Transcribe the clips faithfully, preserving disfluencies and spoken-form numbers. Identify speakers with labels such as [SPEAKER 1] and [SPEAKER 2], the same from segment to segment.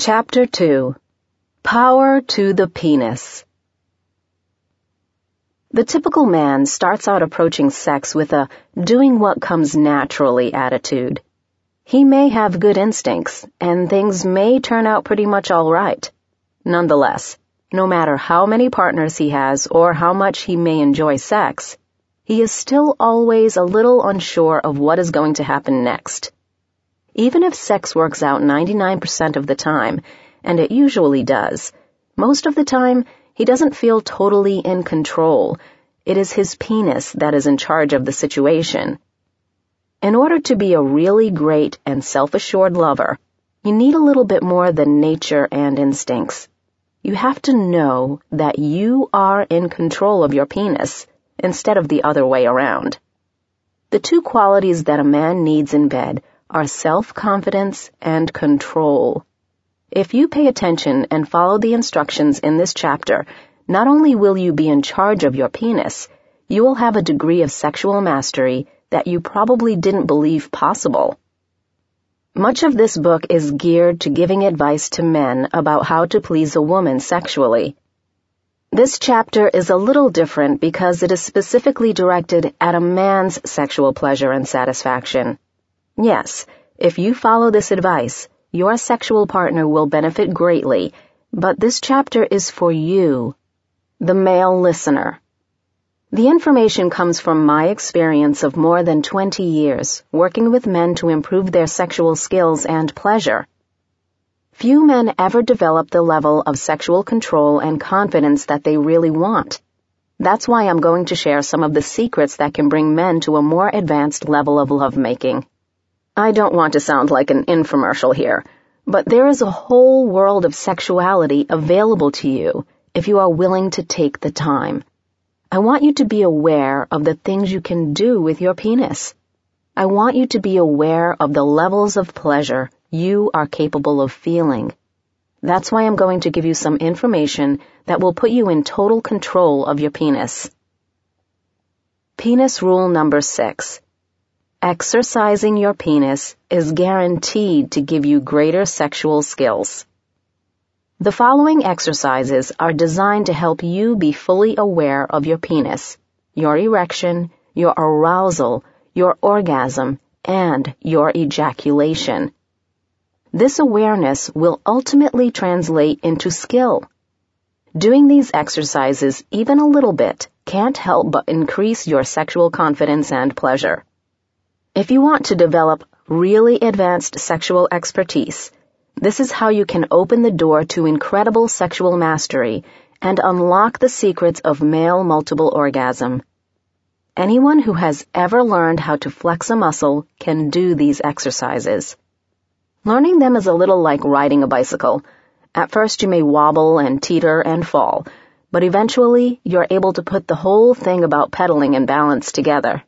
[SPEAKER 1] Chapter two. Power to the Penis. The typical man starts out approaching sex with a doing what comes naturally attitude. He may have good instincts, and things may turn out pretty much all right. Nonetheless, no matter how many partners he has or how much he may enjoy sex, he is still always a little unsure of what is going to happen next. Even if sex works out ninety-nine percent of the time, and it usually does, most of the time he doesn't feel totally in control. It is his penis that is in charge of the situation. In order to be a really great and self-assured lover, you need a little bit more than nature and instincts. You have to know that you are in control of your penis instead of the other way around. The two qualities that a man needs in bed are self-confidence and control. If you pay attention and follow the instructions in this chapter, not only will you be in charge of your penis, you will have a degree of sexual mastery that you probably didn't believe possible. Much of this book is geared to giving advice to men about how to please a woman sexually. This chapter is a little different because it is specifically directed at a man's sexual pleasure and satisfaction. Yes, if you follow this advice, your sexual partner will benefit greatly, but this chapter is for you, the male listener. The information comes from my experience of more than twenty years working with men to improve their sexual skills and pleasure. Few men ever develop the level of sexual control and confidence that they really want. That's why I'm going to share some of the secrets that can bring men to a more advanced level of lovemaking. I don't want to sound like an infomercial here, but there is a whole world of sexuality available to you if you are willing to take the time. I want you to be aware of the things you can do with your penis. I want you to be aware of the levels of pleasure you are capable of feeling. That's why I'm going to give you some information that will put you in total control of your penis. Penis rule number six. Exercising your penis is guaranteed to give you greater sexual skills. The following exercises are designed to help you be fully aware of your penis, your erection, your arousal, your orgasm, and your ejaculation. This awareness will ultimately translate into skill. Doing these exercises even a little bit can't help but increase your sexual confidence and pleasure. If you want to develop really advanced sexual expertise, this is how you can open the door to incredible sexual mastery and unlock the secrets of male multiple orgasm. Anyone who has ever learned how to flex a muscle can do these exercises. Learning them is a little like riding a bicycle. At first you may wobble and teeter and fall, but eventually you're able to put the whole thing about pedaling and balance together.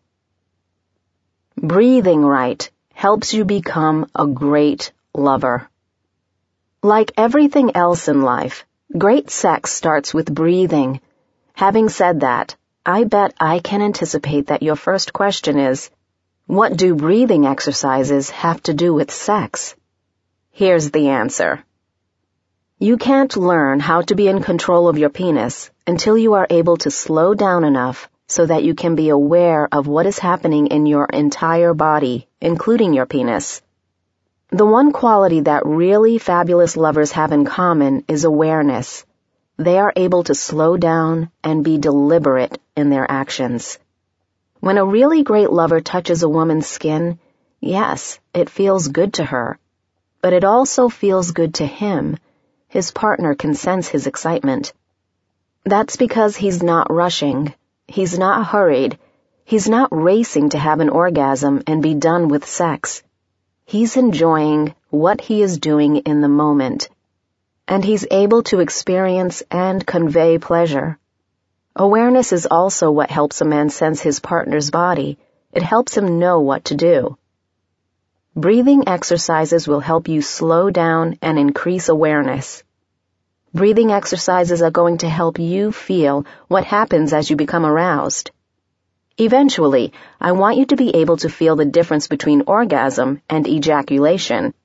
[SPEAKER 1] Breathing right helps you become a great lover. Like everything else in life, great sex starts with breathing. Having said that, I bet I can anticipate that your first question is, what do breathing exercises have to do with sex? Here's the answer. You can't learn how to be in control of your penis until you are able to slow down enough so that you can be aware of what is happening in your entire body, including your penis. The one quality that really fabulous lovers have in common is awareness. They are able to slow down and be deliberate in their actions. When a really great lover touches a woman's skin, yes, it feels good to her, but it also feels good to him. His partner can sense his excitement. That's because he's not rushing. He's not hurried. He's not racing to have an orgasm and be done with sex. He's enjoying what he is doing in the moment, and he's able to experience and convey pleasure. Awareness is also what helps a man sense his partner's body. It helps him know what to do. Breathing exercises will help you slow down and increase awareness. Breathing exercises are going to help you feel what happens as you become aroused. Eventually, I want you to be able to feel the difference between orgasm and ejaculation.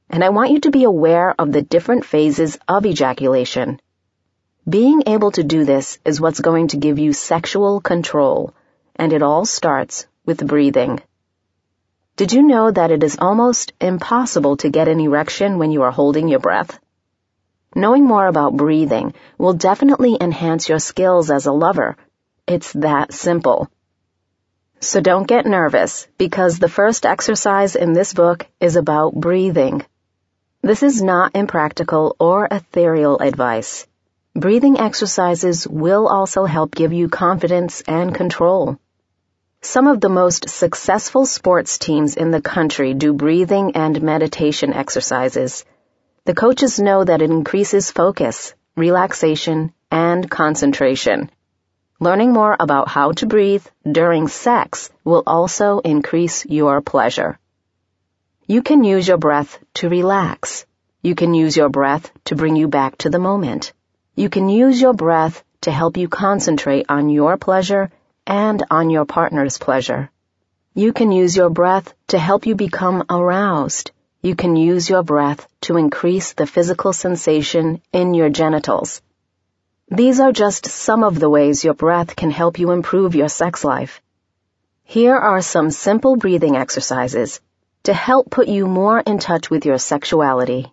[SPEAKER 1] and I want you to be aware of the different phases of ejaculation. Being able to do this is what's going to give you sexual control, and it all starts with breathing. Did you know that it is almost impossible to get an erection when you are holding your breath? Knowing more about breathing will definitely enhance your skills as a lover. It's that simple. So don't get nervous, because the first exercise in this book is about breathing. This is not impractical or ethereal advice. Breathing exercises will also help give you confidence and control. Some of the most successful sports teams in the country do breathing and meditation exercises. The coaches know that it increases focus, relaxation, and concentration. Learning more about how to breathe during sex will also increase your pleasure. You can use your breath to relax. You can use your breath to bring you back to the moment. You can use your breath to help you concentrate on your pleasure and on your partner's pleasure. You can use your breath to help you become aroused. You can use your breath to increase the physical sensation in your genitals. These are just some of the ways your breath can help you improve your sex life. Here are some simple breathing exercises to help put you more in touch with your sexuality.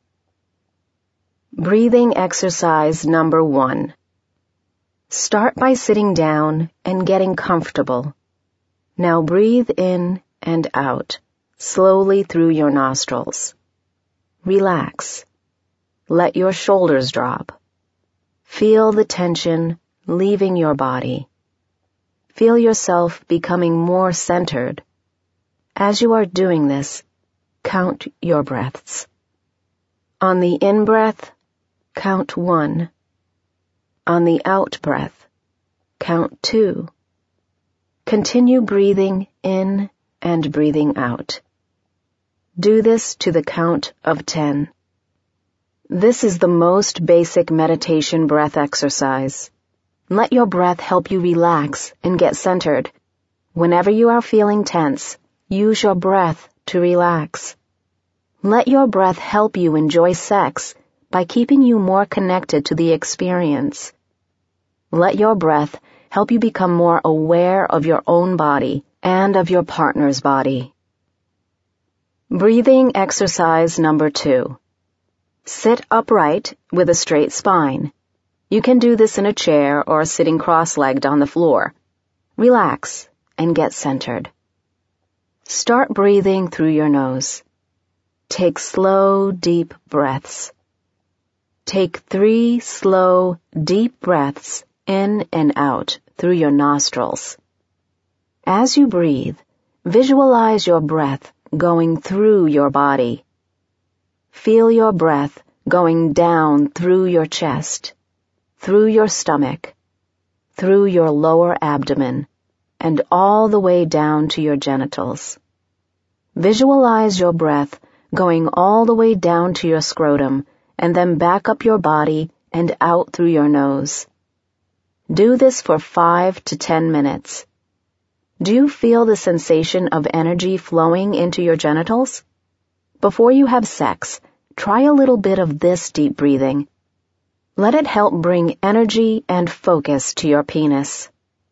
[SPEAKER 1] Breathing exercise number one. Start by sitting down and getting comfortable. Now breathe in and out, slowly through your nostrils. Relax. Let your shoulders drop. Feel the tension leaving your body. Feel yourself becoming more centered. As you are doing this, count your breaths. On the in-breath, count one. On the out-breath, count two. Continue breathing in and breathing out. Do this to the count of ten. This is the most basic meditation breath exercise. Let your breath help you relax and get centered. Whenever you are feeling tense, use your breath to relax. Let your breath help you enjoy sex by keeping you more connected to the experience. Let your breath help you become more aware of your own body and of your partner's body. Breathing exercise number two. Sit upright with a straight spine. You can do this in a chair or sitting cross-legged on the floor. Relax and get centered. Start breathing through your nose. Take slow, deep breaths. Take three slow, deep breaths in and out through your nostrils. As you breathe, visualize your breath going through your body. Feel your breath going down through your chest, through your stomach, through your lower abdomen, and all the way down to your genitals. Visualize your breath going all the way down to your scrotum, and then back up your body and out through your nose. Do this for five to ten minutes. Do you feel the sensation of energy flowing into your genitals? Before you have sex, try a little bit of this deep breathing. Let it help bring energy and focus to your penis.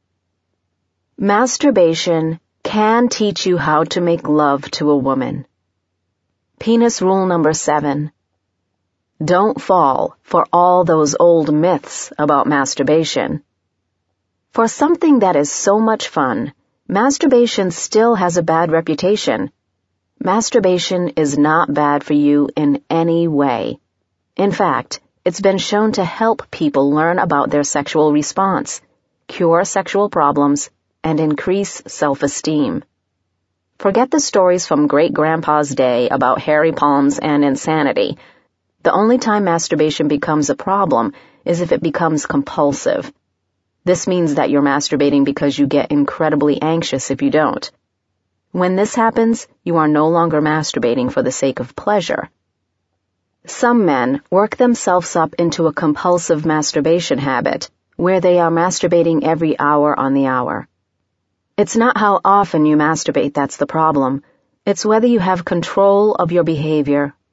[SPEAKER 1] Masturbation can teach you how to make love to a woman. Penis rule number seven. Don't fall for all those old myths about masturbation. For something that is so much fun, masturbation still has a bad reputation. Masturbation is not bad for you in any way. In fact, it's been shown to help people learn about their sexual response, cure sexual problems, and increase self-esteem. Forget the stories from great-grandpa's day about hairy palms and insanity. The only time masturbation becomes a problem is if it becomes compulsive. This means that you're masturbating because you get incredibly anxious if you don't. When this happens, you are no longer masturbating for the sake of pleasure. Some men work themselves up into a compulsive masturbation habit, where they are masturbating every hour on the hour. It's not how often you masturbate that's the problem. It's whether you have control of your behavior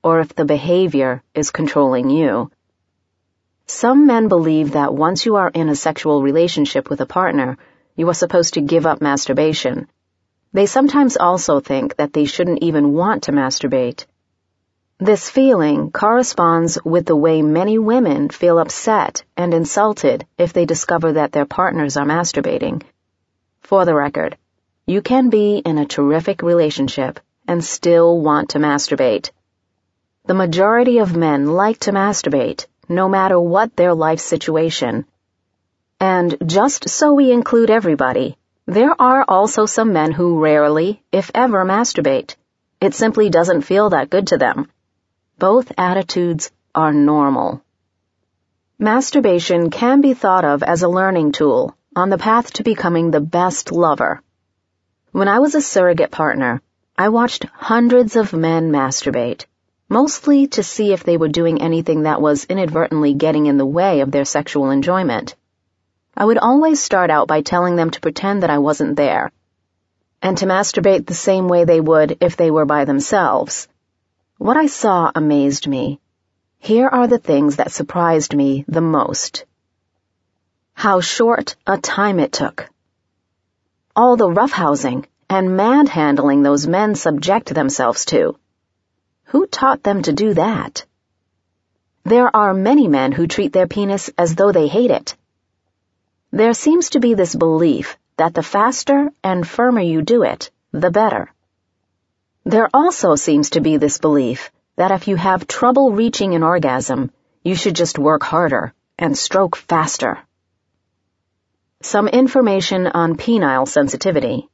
[SPEAKER 1] or if the behavior is controlling you. Some men believe that once you are in a sexual relationship with a partner, you are supposed to give up masturbation. They sometimes also think that they shouldn't even want to masturbate. This feeling corresponds with the way many women feel upset and insulted if they discover that their partners are masturbating. For the record, you can be in a terrific relationship and still want to masturbate. The majority of men like to masturbate, no matter what their life situation. And just so we include everybody, there are also some men who rarely, if ever, masturbate. It simply doesn't feel that good to them. Both attitudes are normal. Masturbation can be thought of as a learning tool on the path to becoming the best lover. When I was a surrogate partner, I watched hundreds of men masturbate, mostly to see if they were doing anything that was inadvertently getting in the way of their sexual enjoyment. I would always start out by telling them to pretend that I wasn't there, and to masturbate the same way they would if they were by themselves. What I saw amazed me. Here are the things that surprised me the most. How short a time it took. All the roughhousing and manhandling those men subject themselves to. Who taught them to do that? There are many men who treat their penis as though they hate it. There seems to be this belief that the faster and firmer you do it, the better. There also seems to be this belief that if you have trouble reaching an orgasm, you should just work harder and stroke faster. Some information on penile sensitivity.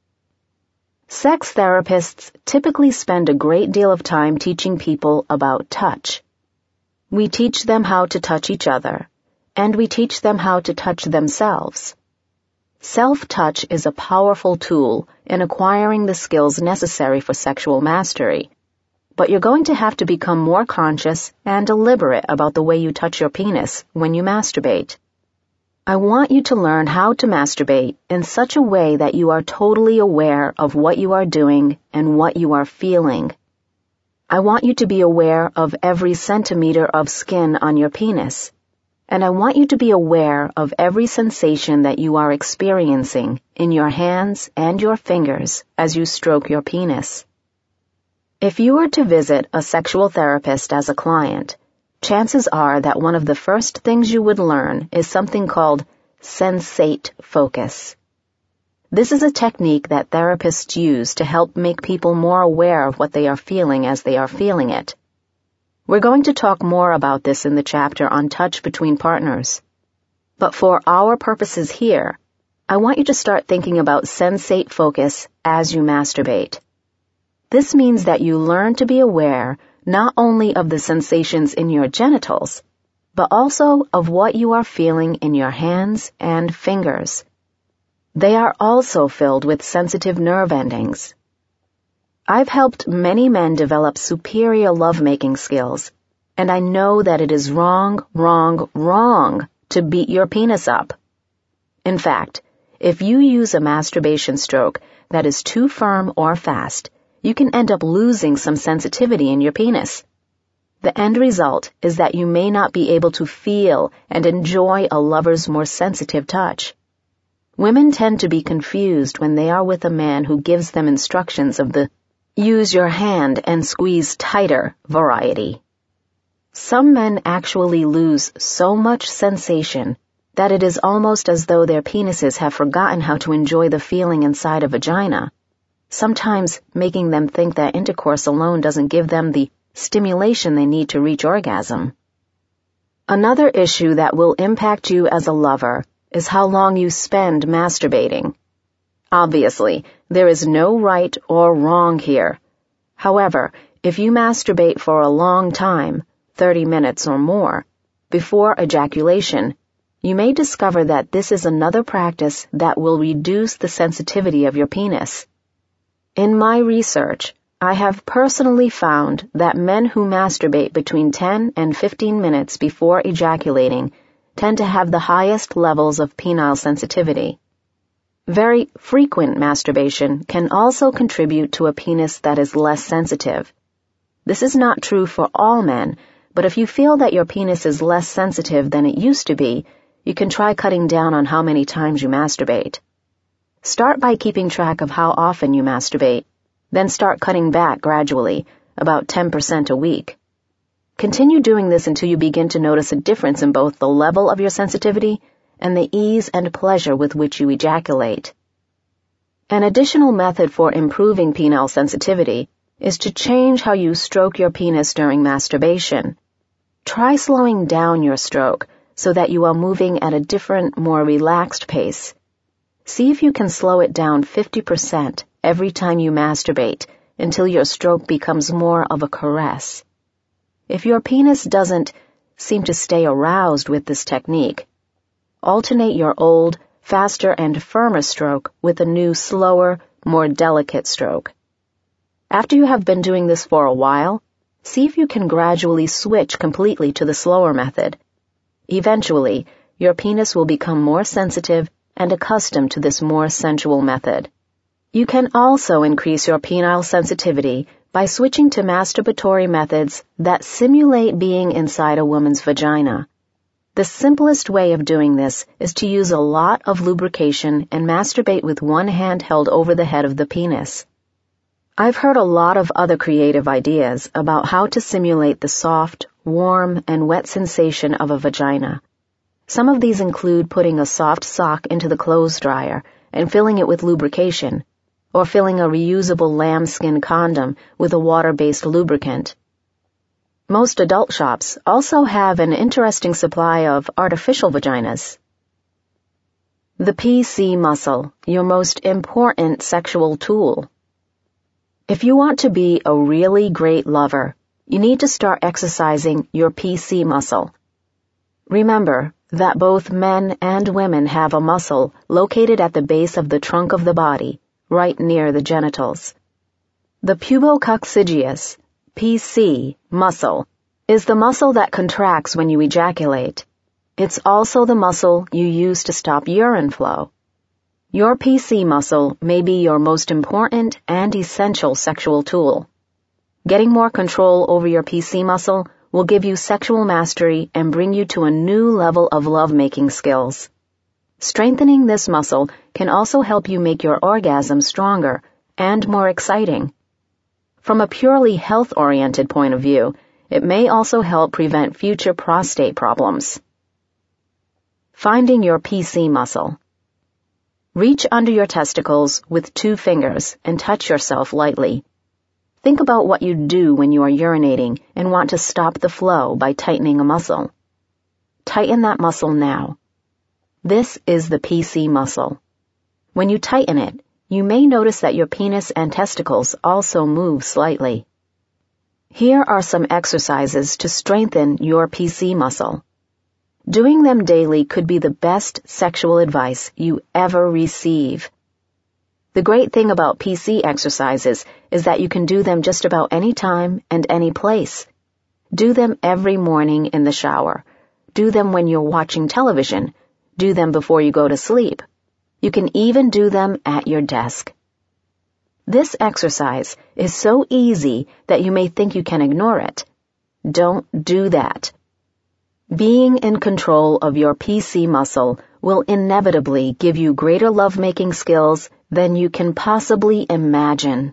[SPEAKER 1] Sex therapists typically spend a great deal of time teaching people about touch. We teach them how to touch each other, and we teach them how to touch themselves. Self-touch is a powerful tool in acquiring the skills necessary for sexual mastery, but you're going to have to become more conscious and deliberate about the way you touch your penis when you masturbate. I want you to learn how to masturbate in such a way that you are totally aware of what you are doing and what you are feeling. I want you to be aware of every centimeter of skin on your penis, and I want you to be aware of every sensation that you are experiencing in your hands and your fingers as you stroke your penis. If you were to visit a sexual therapist as a client, chances are that one of the first things you would learn is something called sensate focus. This is a technique that therapists use to help make people more aware of what they are feeling as they are feeling it. We're going to talk more about this in the chapter on touch between partners. But for our purposes here, I want you to start thinking about sensate focus as you masturbate. This means that you learn to be aware not only of the sensations in your genitals, but also of what you are feeling in your hands and fingers. They are also filled with sensitive nerve endings. I've helped many men develop superior lovemaking skills, and I know that it is wrong, wrong, wrong to beat your penis up. In fact, if you use a masturbation stroke that is too firm or fast, you can end up losing some sensitivity in your penis. The end result is that you may not be able to feel and enjoy a lover's more sensitive touch. Women tend to be confused when they are with a man who gives them instructions of the use your hand and squeeze tighter variety. Some men actually lose so much sensation that it is almost as though their penises have forgotten how to enjoy the feeling inside a vagina, sometimes making them think that intercourse alone doesn't give them the stimulation they need to reach orgasm. Another issue that will impact you as a lover is how long you spend masturbating. Obviously, there is no right or wrong here. However, if you masturbate for a long time, thirty minutes or more, before ejaculation, you may discover that this is another practice that will reduce the sensitivity of your penis. In my research, I have personally found that men who masturbate between ten and fifteen minutes before ejaculating tend to have the highest levels of penile sensitivity. Very frequent masturbation can also contribute to a penis that is less sensitive. This is not true for all men, but if you feel that your penis is less sensitive than it used to be, you can try cutting down on how many times you masturbate. Start by keeping track of how often you masturbate, then start cutting back gradually, about ten percent a week. Continue doing this until you begin to notice a difference in both the level of your sensitivity and the ease and pleasure with which you ejaculate. An additional method for improving penile sensitivity is to change how you stroke your penis during masturbation. Try slowing down your stroke so that you are moving at a different, more relaxed pace. See if you can slow it down fifty percent every time you masturbate until your stroke becomes more of a caress. If your penis doesn't seem to stay aroused with this technique, alternate your old, faster and firmer stroke with a new, slower, more delicate stroke. After you have been doing this for a while, see if you can gradually switch completely to the slower method. Eventually, your penis will become more sensitive and accustomed to this more sensual method. You can also increase your penile sensitivity by switching to masturbatory methods that simulate being inside a woman's vagina. The simplest way of doing this is to use a lot of lubrication and masturbate with one hand held over the head of the penis. I've heard a lot of other creative ideas about how to simulate the soft, warm, and wet sensation of a vagina. Some of these include putting a soft sock into the clothes dryer and filling it with lubrication, or filling a reusable lambskin condom with a water-based lubricant. Most adult shops also have an interesting supply of artificial vaginas. The P C muscle, your most important sexual tool. If you want to be a really great lover, you need to start exercising your P C muscle. Remember that both men and women have a muscle located at the base of the trunk of the body, right near the genitals. The pubococcygeus, P C, muscle is the muscle that contracts when you ejaculate. It's also the muscle you use to stop urine flow. Your P C muscle may be your most important and essential sexual tool. Getting more control over your P C muscle will give you sexual mastery and bring you to a new level of lovemaking skills. Strengthening this muscle can also help you make your orgasm stronger and more exciting. From a purely health-oriented point of view, it may also help prevent future prostate problems. Finding your P C muscle. Reach under your testicles with two fingers and touch yourself lightly. Think about what you do when you are urinating and want to stop the flow by tightening a muscle. Tighten that muscle now. This is the P C muscle. When you tighten it, you may notice that your penis and testicles also move slightly. Here are some exercises to strengthen your P C muscle. Doing them daily could be the best sexual advice you ever receive. The great thing about P C exercises is that you can do them just about any time and any place. Do them every morning in the shower. Do them when you're watching television. Do them before you go to sleep. You can even do them at your desk. This exercise is so easy that you may think you can ignore it. Don't do that. Being in control of your P C muscle will inevitably give you greater lovemaking skills than you can possibly imagine.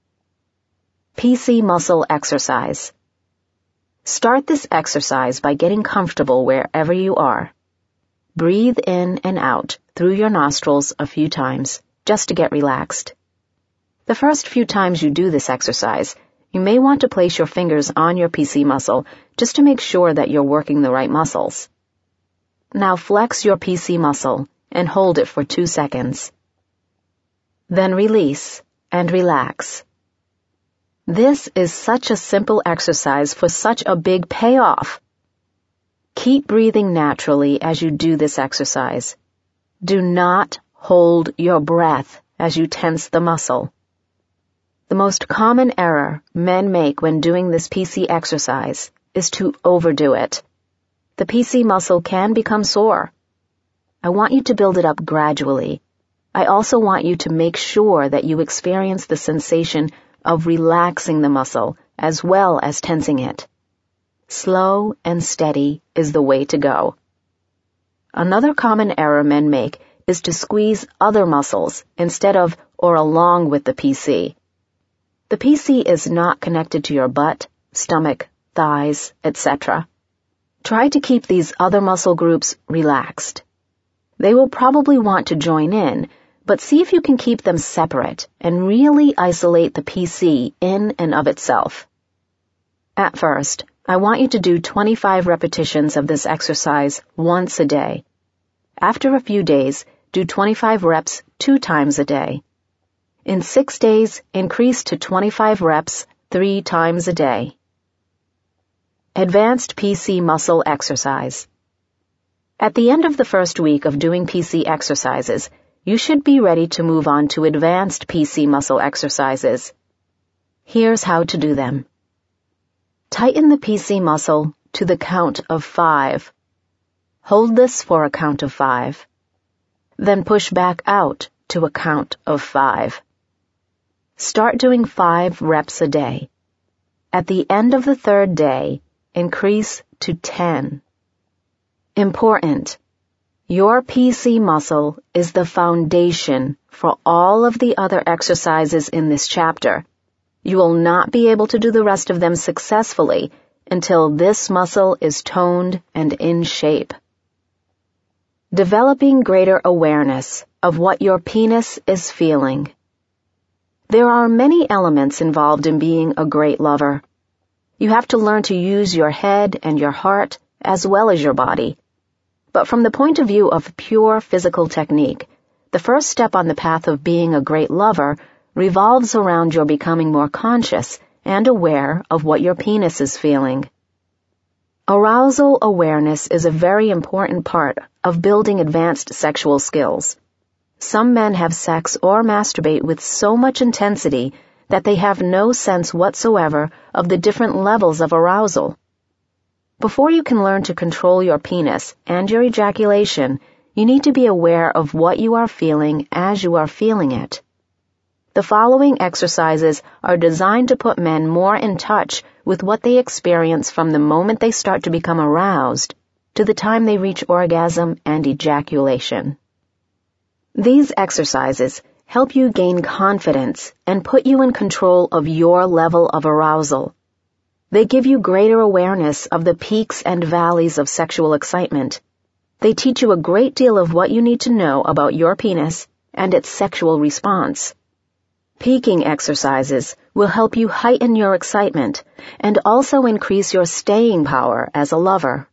[SPEAKER 1] P C muscle exercise. Start this exercise by getting comfortable wherever you are. Breathe in and out through your nostrils a few times, just to get relaxed. The first few times you do this exercise, you may want to place your fingers on your P C muscle just to make sure that you're working the right muscles. Now flex your P C muscle and hold it for two seconds. Then release and relax. This is such a simple exercise for such a big payoff. Keep breathing naturally as you do this exercise. Do not hold your breath as you tense the muscle. The most common error men make when doing this P C exercise is to overdo it. The P C muscle can become sore. I want you to build it up gradually. I also want you to make sure that you experience the sensation of relaxing the muscle as well as tensing it. Slow and steady is the way to go. Another common error men make is to squeeze other muscles instead of or along with the P C. The P C is not connected to your butt, stomach, thighs, et cetera. Try to keep these other muscle groups relaxed. They will probably want to join in, but see if you can keep them separate and really isolate the P C in and of itself. At first, I want you to do twenty-five repetitions of this exercise once a day. After a few days, do twenty-five reps two times a day. In six days, increase to twenty-five reps three times a day. Advanced P C Muscle Exercise. At the end of the first week of doing P C exercises, you should be ready to move on to advanced P C muscle exercises. Here's how to do them. Tighten the P C muscle to the count of five. Hold this for a count of five. Then push back out to a count of five. Start doing five reps a day. At the end of the third day, increase to ten. Important. Your P C muscle is the foundation for all of the other exercises in this chapter. You will not be able to do the rest of them successfully until this muscle is toned and in shape. Developing greater awareness of what your penis is feeling. There are many elements involved in being a great lover. You have to learn to use your head and your heart as well as your body. But from the point of view of pure physical technique, the first step on the path of being a great lover revolves around your becoming more conscious and aware of what your penis is feeling. Arousal awareness is a very important part of building advanced sexual skills. Some men have sex or masturbate with so much intensity that they have no sense whatsoever of the different levels of arousal. Before you can learn to control your penis and your ejaculation, you need to be aware of what you are feeling as you are feeling it. The following exercises are designed to put men more in touch with what they experience from the moment they start to become aroused to the time they reach orgasm and ejaculation. These exercises help you gain confidence and put you in control of your level of arousal. They give you greater awareness of the peaks and valleys of sexual excitement. They teach you a great deal of what you need to know about your penis and its sexual response. Peaking exercises will help you heighten your excitement and also increase your staying power as a lover.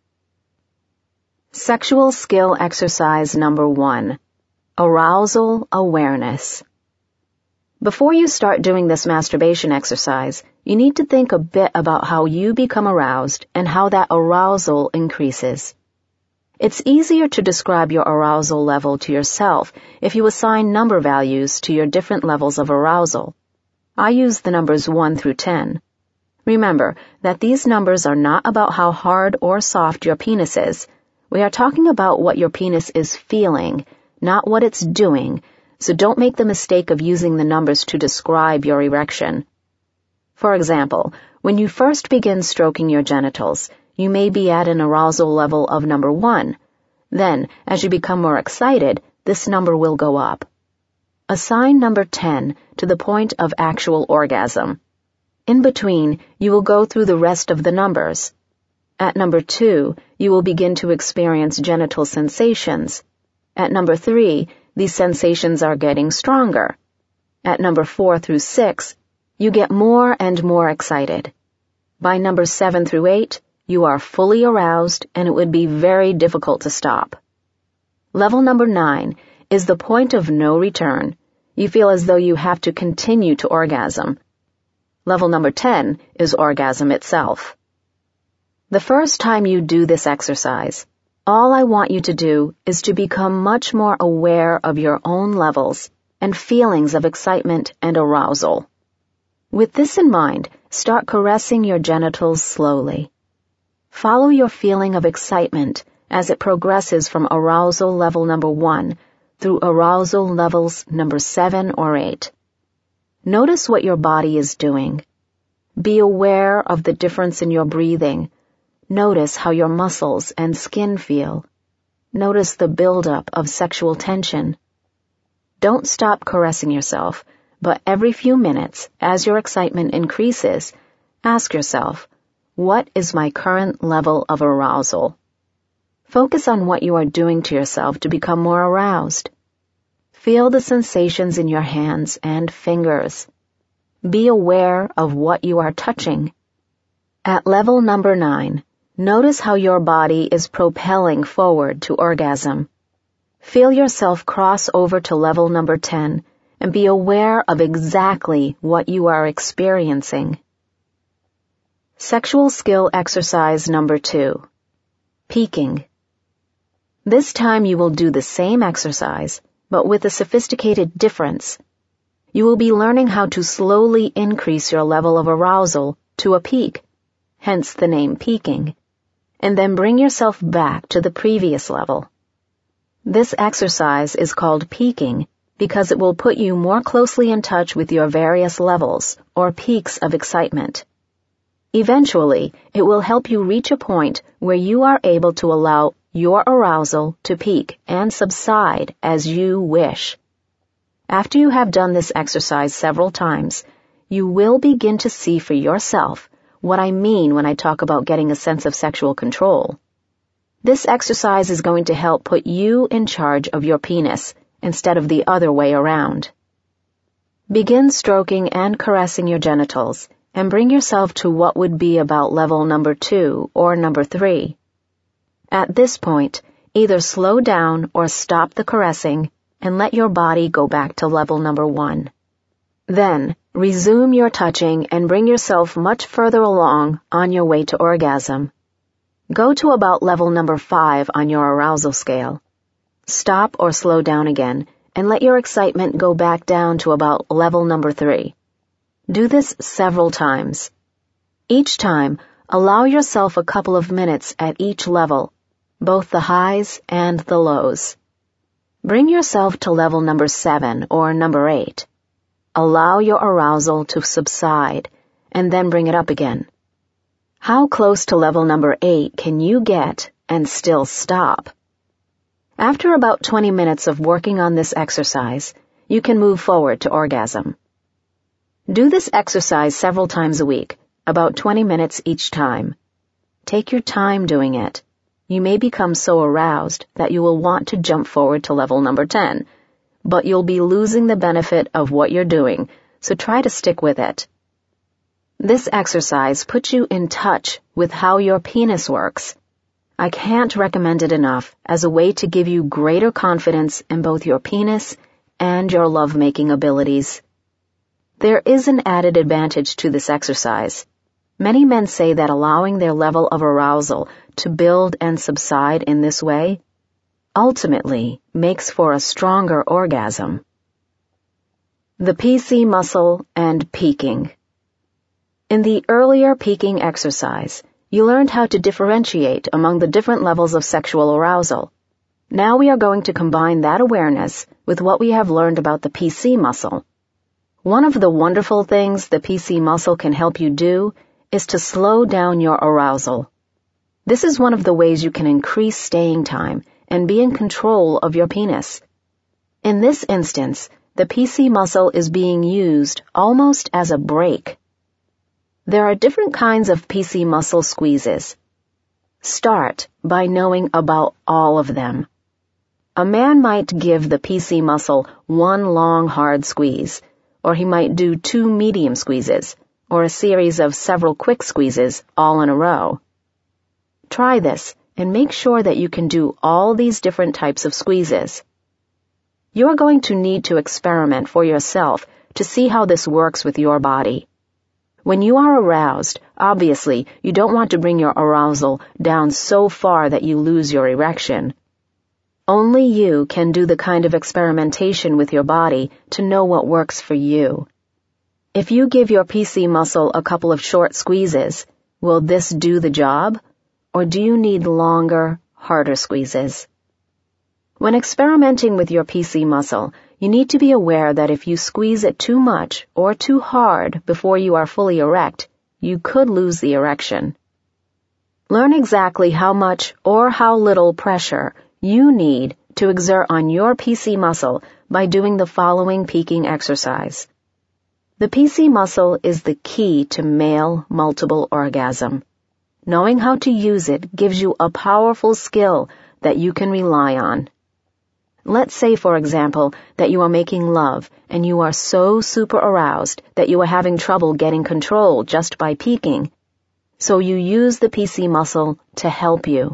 [SPEAKER 1] Sexual skill exercise number one. Arousal awareness. Before you start doing this masturbation exercise, you need to think a bit about how you become aroused and how that arousal increases. It's easier to describe your arousal level to yourself if you assign number values to your different levels of arousal. I use the numbers one through ten. Remember that these numbers are not about how hard or soft your penis is. We are talking about what your penis is feeling, not what it's doing, so don't make the mistake of using the numbers to describe your erection. For example, when you first begin stroking your genitals, you may be at an arousal level of number one. Then, as you become more excited, this number will go up. Assign number ten to the point of actual orgasm. In between, you will go through the rest of the numbers. At number two, you will begin to experience genital sensations. At number three, these sensations are getting stronger. At number four through six, you get more and more excited. By number seven through eight, you are fully aroused and it would be very difficult to stop. Level number nine is the point of no return. You feel as though you have to continue to orgasm. Level number ten is orgasm itself. The first time you do this exercise, all I want you to do is to become much more aware of your own levels and feelings of excitement and arousal. With this in mind, start caressing your genitals slowly. Follow your feeling of excitement as it progresses from arousal level number one through arousal levels number seven or eight. Notice what your body is doing. Be aware of the difference in your breathing. Notice how your muscles and skin feel. Notice the buildup of sexual tension. Don't stop caressing yourself, but every few minutes, as your excitement increases, ask yourself, what is my current level of arousal? Focus on what you are doing to yourself to become more aroused. Feel the sensations in your hands and fingers. Be aware of what you are touching. At level number nine, notice how your body is propelling forward to orgasm. Feel yourself cross over to level number ten and be aware of exactly what you are experiencing. Sexual skill exercise number two. Peaking. This time you will do the same exercise, but with a sophisticated difference. You will be learning how to slowly increase your level of arousal to a peak, hence the name peaking, and then bring yourself back to the previous level. This exercise is called peaking because it will put you more closely in touch with your various levels or peaks of excitement. Eventually, it will help you reach a point where you are able to allow your arousal to peak and subside as you wish. After you have done this exercise several times, you will begin to see for yourself what I mean when I talk about getting a sense of sexual control. This exercise is going to help put you in charge of your penis instead of the other way around. Begin stroking and caressing your genitals and bring yourself to what would be about level number two or number three. At this point, either slow down or stop the caressing and let your body go back to level number one. Then, resume your touching and bring yourself much further along on your way to orgasm. Go to about level number five on your arousal scale. Stop or slow down again and let your excitement go back down to about level number three. Do this several times. Each time, allow yourself a couple of minutes at each level, both the highs and the lows. Bring yourself to level number seven or number eight. Allow your arousal to subside and then bring it up again. How close to level number eight can you get and still stop? After about twenty minutes of working on this exercise, you can move forward to orgasm. Do this exercise several times a week, about twenty minutes each time. Take your time doing it. You may become so aroused that you will want to jump forward to level number ten, but you'll be losing the benefit of what you're doing, so try to stick with it. This exercise puts you in touch with how your penis works. I can't recommend it enough as a way to give you greater confidence in both your penis and your lovemaking abilities. There is an added advantage to this exercise. Many men say that allowing their level of arousal to build and subside in this way ultimately makes for a stronger orgasm. The P C muscle and peaking. In the earlier peaking exercise, you learned how to differentiate among the different levels of sexual arousal. Now we are going to combine that awareness with what we have learned about the P C muscle. One of the wonderful things the P C muscle can help you do is to slow down your arousal. This is one of the ways you can increase staying time and be in control of your penis. In this instance, the P C muscle is being used almost as a brake. There are different kinds of P C muscle squeezes. Start by knowing about all of them. A man might give the P C muscle one long hard squeeze, or he might do two medium squeezes, or a series of several quick squeezes all in a row. Try this and make sure that you can do all these different types of squeezes. You're going to need to experiment for yourself to see how this works with your body. When you are aroused, obviously you don't want to bring your arousal down so far that you lose your erection. Only you can do the kind of experimentation with your body to know what works for you. If you give your P C muscle a couple of short squeezes, will this do the job? Or do you need longer, harder squeezes? When experimenting with your P C muscle, you need to be aware that if you squeeze it too much or too hard before you are fully erect, you could lose the erection. Learn exactly how much or how little pressure you need to exert on your P C muscle by doing the following peaking exercise. The P C muscle is the key to male multiple orgasm. Knowing how to use it gives you a powerful skill that you can rely on. Let's say, for example, that you are making love and you are so super aroused that you are having trouble getting control just by peaking. So you use the P C muscle to help you.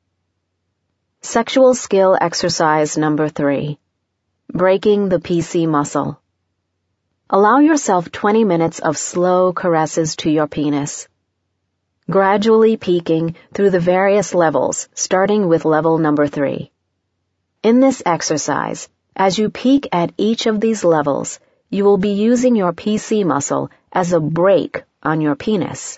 [SPEAKER 1] Sexual skill exercise number three. Breaking the P C muscle. Allow yourself twenty minutes of slow caresses to your penis. Gradually peaking through the various levels, starting with level number three. In this exercise, as you peak at each of these levels, you will be using your P C muscle as a brake on your penis.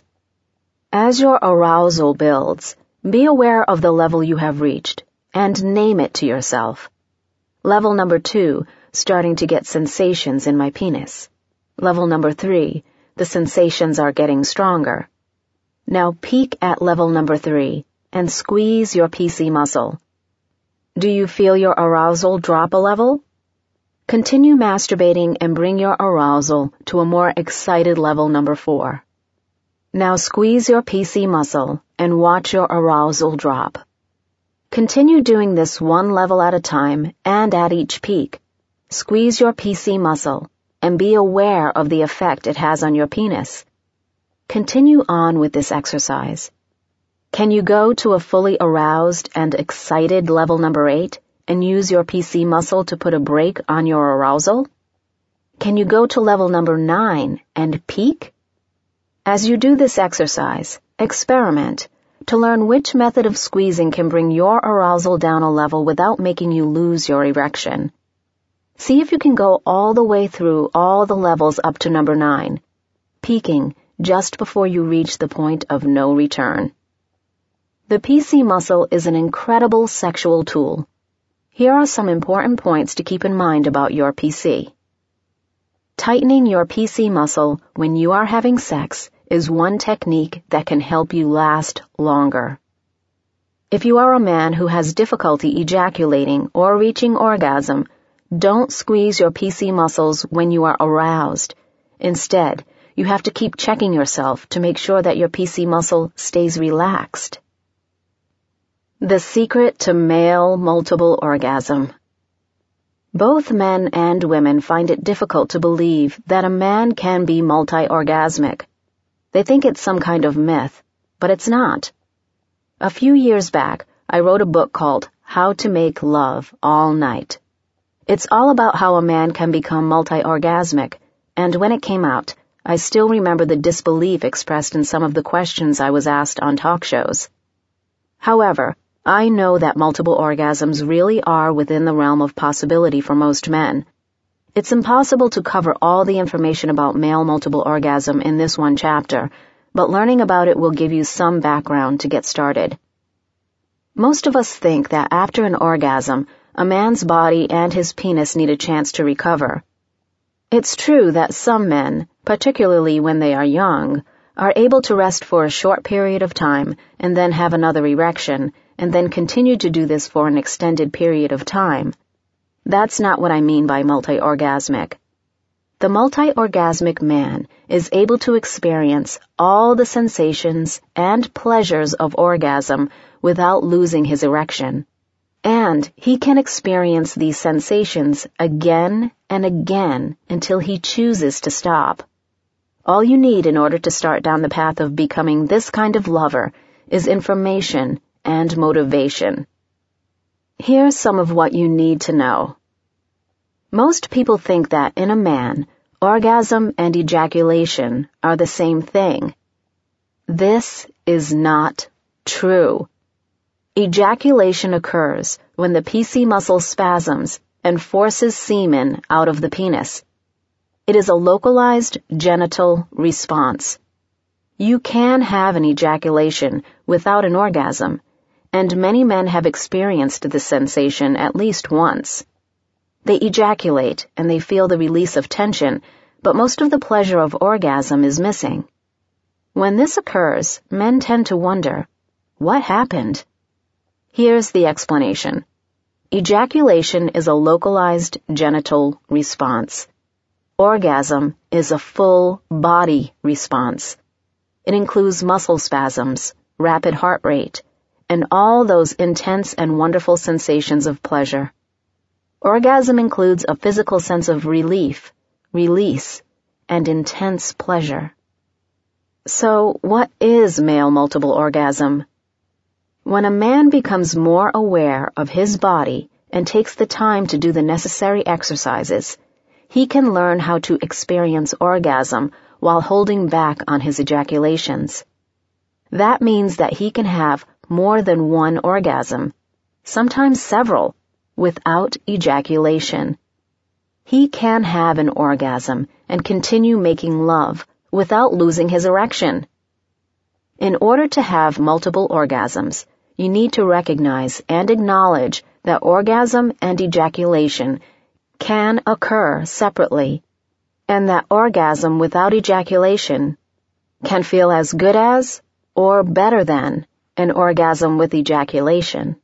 [SPEAKER 1] As your arousal builds, be aware of the level you have reached and name it to yourself. Level number two, starting to get sensations in my penis. Level number three, the sensations are getting stronger. Now peak at level number three and squeeze your P C muscle. Do you feel your arousal drop a level? Continue masturbating and bring your arousal to a more excited level number four. Now squeeze your P C muscle and watch your arousal drop. Continue doing this one level at a time and at each peak. Squeeze your P C muscle and be aware of the effect it has on your penis. Continue on with this exercise. Can you go to a fully aroused and excited level number eight and use your P C muscle to put a brake on your arousal? Can you go to level number nine and peak? As you do this exercise, experiment to learn which method of squeezing can bring your arousal down a level without making you lose your erection. See if you can go all the way through all the levels up to number nine, peaking just before you reach the point of no return. The P C muscle is an incredible sexual tool. Here are some important points to keep in mind about your P C. Tightening your P C muscle when you are having sex is one technique that can help you last longer. If you are a man who has difficulty ejaculating or reaching orgasm, don't squeeze your P C muscles when you are aroused. Instead, you have to keep checking yourself to make sure that your P C muscle stays relaxed. The secret to male multiple orgasm. Both men and women find it difficult to believe that a man can be multi-orgasmic. They think it's some kind of myth, but it's not. A few years back, I wrote a book called How to Make Love All Night. It's all about how a man can become multi-orgasmic, and when it came out, I still remember the disbelief expressed in some of the questions I was asked on talk shows. However, I know that multiple orgasms really are within the realm of possibility for most men. It's impossible to cover all the information about male multiple orgasm in this one chapter, but learning about it will give you some background to get started. Most of us think that after an orgasm, a man's body and his penis need a chance to recover. It's true that some men, particularly when they are young, are able to rest for a short period of time and then have another erection, and then continue to do this for an extended period of time. That's not what I mean by multi-orgasmic. The multi-orgasmic man is able to experience all the sensations and pleasures of orgasm without losing his erection. And he can experience these sensations again and again until he chooses to stop. All you need in order to start down the path of becoming this kind of lover is information and motivation. Here's some of what you need to know. Most people think that in a man, orgasm and ejaculation are the same thing. This is not true. Ejaculation occurs when the P C muscle spasms and forces semen out of the penis. It is a localized genital response. You can have an ejaculation without an orgasm, and many men have experienced this sensation at least once. They ejaculate and they feel the release of tension, but most of the pleasure of orgasm is missing. When this occurs, men tend to wonder, what happened? Here's the explanation. Ejaculation is a localized genital response. Orgasm is a full body response. It includes muscle spasms, rapid heart rate, and all those intense and wonderful sensations of pleasure. Orgasm includes a physical sense of relief, release, and intense pleasure. So, what is male multiple orgasm? When a man becomes more aware of his body and takes the time to do the necessary exercises, he can learn how to experience orgasm while holding back on his ejaculations. That means that he can have more than one orgasm, sometimes several, without ejaculation. He can have an orgasm and continue making love without losing his erection. In order to have multiple orgasms, you need to recognize and acknowledge that orgasm and ejaculation can occur separately, and that orgasm without ejaculation can feel as good as or better than an orgasm with ejaculation.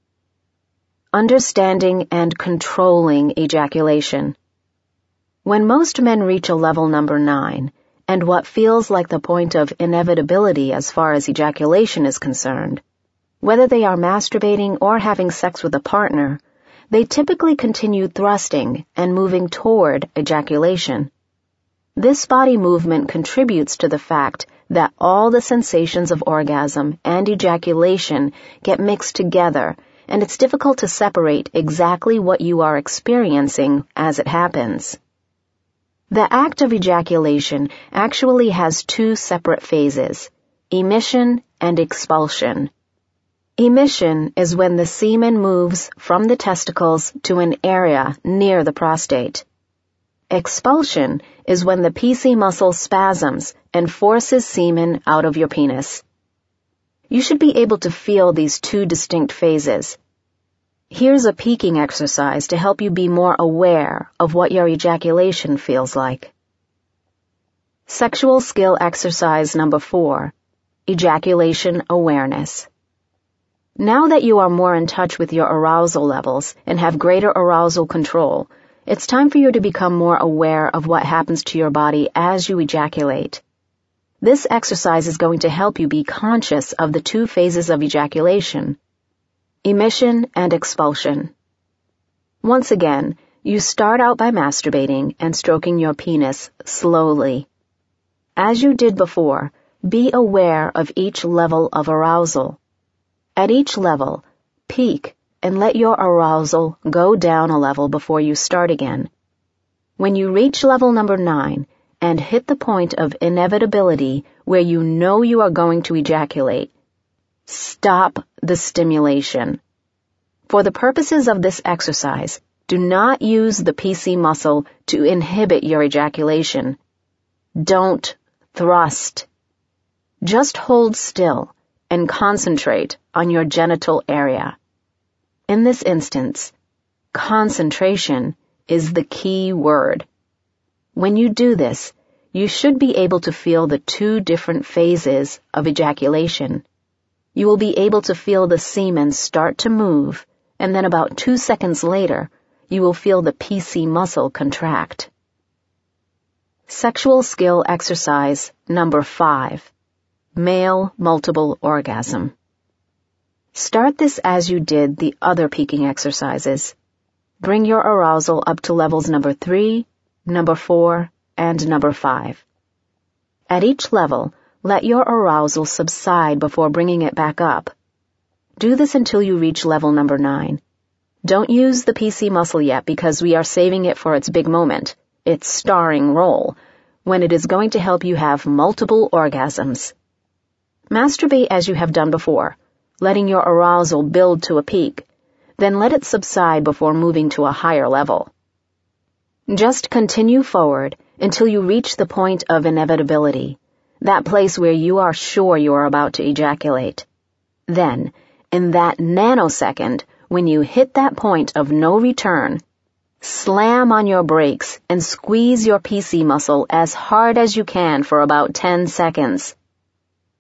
[SPEAKER 1] Understanding and controlling ejaculation. When most men reach a level number nine, and what feels like the point of inevitability as far as ejaculation is concerned, whether they are masturbating or having sex with a partner, they typically continue thrusting and moving toward ejaculation. This body movement contributes to the fact that all the sensations of orgasm and ejaculation get mixed together, and it's difficult to separate exactly what you are experiencing as it happens. The act of ejaculation actually has two separate phases, emission and expulsion. Emission is when the semen moves from the testicles to an area near the prostate. Expulsion is when the P C muscle spasms and forces semen out of your penis. You should be able to feel these two distinct phases. Here's a peeking exercise to help you be more aware of what your ejaculation feels like. Sexual skill exercise number four, ejaculation awareness. Now that you are more in touch with your arousal levels and have greater arousal control, it's time for you to become more aware of what happens to your body as you ejaculate. This exercise is going to help you be conscious of the two phases of ejaculation, emission and expulsion. Once again, you start out by masturbating and stroking your penis slowly. As you did before, be aware of each level of arousal. At each level, peak and let your arousal go down a level before you start again. When you reach level number nine and hit the point of inevitability where you know you are going to ejaculate, stop the stimulation. For the purposes of this exercise, do not use the P C muscle to inhibit your ejaculation. Don't thrust. Just hold still and concentrate on your genital area. In this instance, concentration is the key word. When you do this, you should be able to feel the two different phases of ejaculation. You will be able to feel the semen start to move, and then about two seconds later, you will feel the P C muscle contract. Sexual skill exercise number five, male multiple orgasm. Start this as you did the other peaking exercises. Bring your arousal up to levels number three, number four, and number five. At each level, let your arousal subside before bringing it back up. Do this until you reach level number nine. Don't use the P C muscle yet because we are saving it for its big moment, its starring role, when it is going to help you have multiple orgasms. Masturbate as you have done before, letting your arousal build to a peak, then let it subside before moving to a higher level. Just continue forward until you reach the point of inevitability, that place where you are sure you are about to ejaculate. Then, in that nanosecond, when you hit that point of no return, slam on your brakes and squeeze your P C muscle as hard as you can for about ten seconds.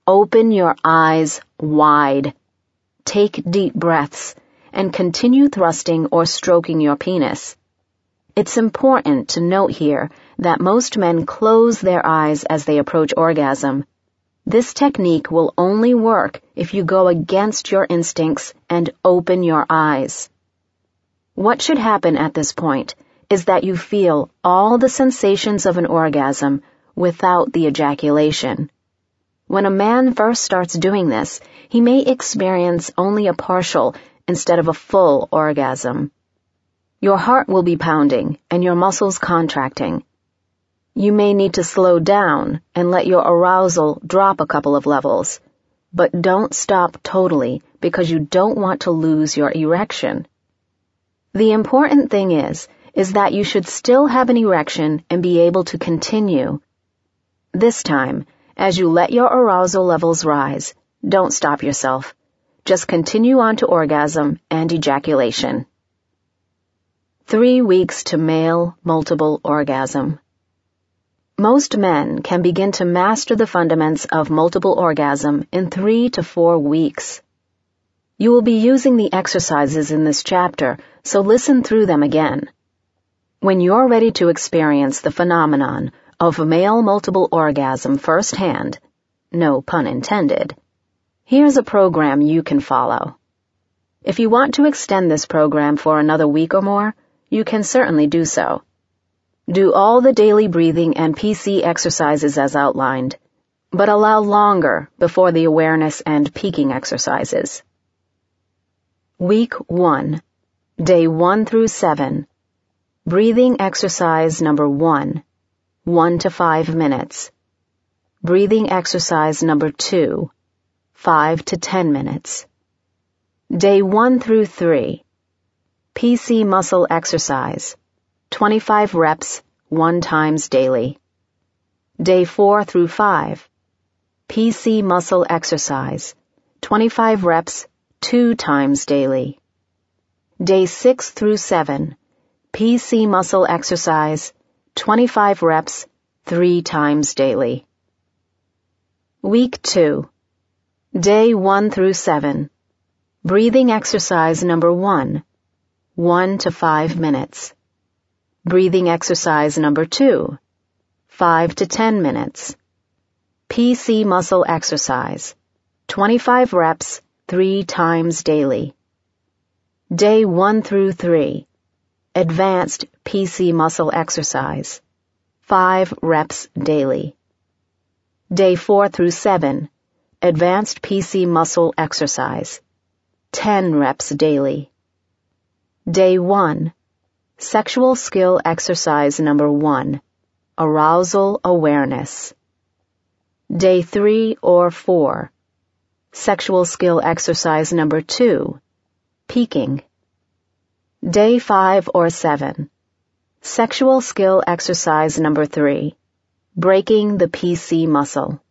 [SPEAKER 1] open your eyes wide. Take deep breaths and continue thrusting or stroking your penis. It's important to note here that most men close their eyes as they approach orgasm. This technique will only work if you go against your instincts and open your eyes. What should happen at this point is that you feel all the sensations of an orgasm without the ejaculation. When a man first starts doing this, he may experience only a partial instead of a full orgasm. Your heart will be pounding and your muscles contracting. You may need to slow down and let your arousal drop a couple of levels, but don't stop totally because you don't want to lose your erection. The important thing is, is that you should still have an erection and be able to continue. This time, as you let your arousal levels rise, don't stop yourself. Just continue on to orgasm and ejaculation. Three weeks to male multiple orgasm. Most men can begin to master the fundamentals of multiple orgasm in three to four weeks. You will be using the exercises in this chapter, so listen through them again. When you're ready to experience the phenomenon of male multiple orgasm firsthand, no pun intended, here's a program you can follow. If you want to extend this program for another week or more, you can certainly do so. Do all the daily breathing and P C exercises as outlined, but allow longer before the awareness and peaking exercises. Week one, day one through seven. Breathing exercise number one, one to five minutes. Breathing exercise number two, five to ten minutes. Day one through three. P C muscle exercise, twenty-five reps, one times daily. Day four through five. P C muscle exercise, twenty-five reps, two times daily. Day six through seven. P C muscle exercise, twenty-five reps, three times daily. Week two. Day one through seven. Breathing exercise number one, one to five minutes. Breathing exercise number two, five to ten minutes. P C muscle exercise, twenty-five reps, three times daily. Day one through three. Advanced P C muscle exercise, five reps daily. Day four through seven. Advanced P C muscle exercise, ten reps daily. Day one. Sexual skill exercise number one, arousal awareness. Day three or four. Sexual skill exercise number two, peaking. Day five or seven. Sexual skill exercise number three, breaking the P C muscle.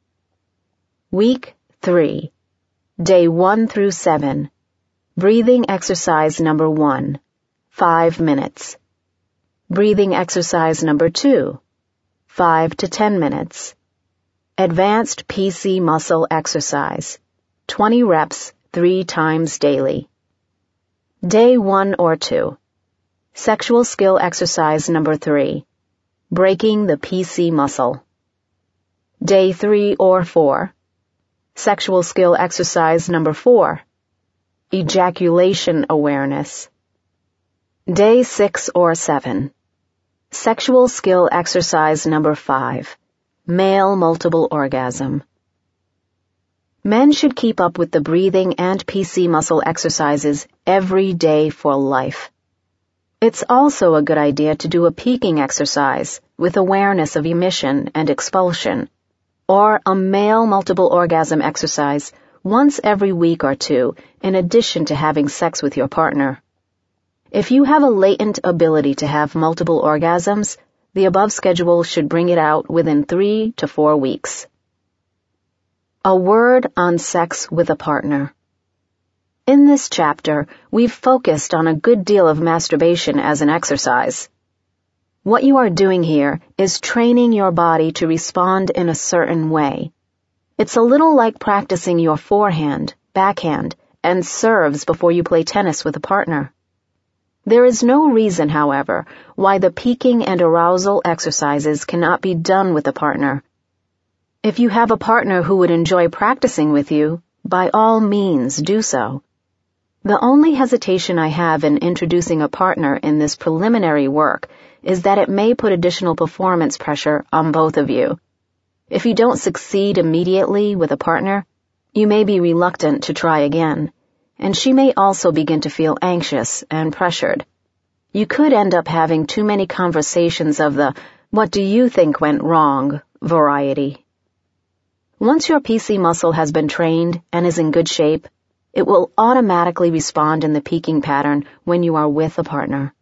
[SPEAKER 1] Week three. Day one through seven. Breathing exercise number one, five minutes. Breathing exercise number two, five to ten minutes. Advanced P C muscle exercise, twenty reps, three times daily. Day one or two. Sexual skill exercise number three, breaking the P C muscle. Day three or four. Sexual skill exercise number four, ejaculation awareness. Day six or seven. Sexual skill exercise number five, male multiple orgasm. Men should keep up with the breathing and P C muscle exercises every day for life. It's also a good idea to do a peaking exercise with awareness of emission and expulsion, or a male multiple orgasm exercise once every week or two in addition to having sex with your partner. If you have a latent ability to have multiple orgasms, the above schedule should bring it out within three to four weeks. A word on sex with a partner. In this chapter, we've focused on a good deal of masturbation as an exercise. What you are doing here is training your body to respond in a certain way. It's a little like practicing your forehand, backhand, and serves before you play tennis with a partner. There is no reason, however, why the peaking and arousal exercises cannot be done with a partner. If you have a partner who would enjoy practicing with you, by all means do so. The only hesitation I have in introducing a partner in this preliminary work is that it may put additional performance pressure on both of you. If you don't succeed immediately with a partner, you may be reluctant to try again, and she may also begin to feel anxious and pressured. You could end up having too many conversations of the "what do you think went wrong" variety. Once your P C muscle has been trained and is in good shape, it will automatically respond in the peaking pattern when you are with a partner.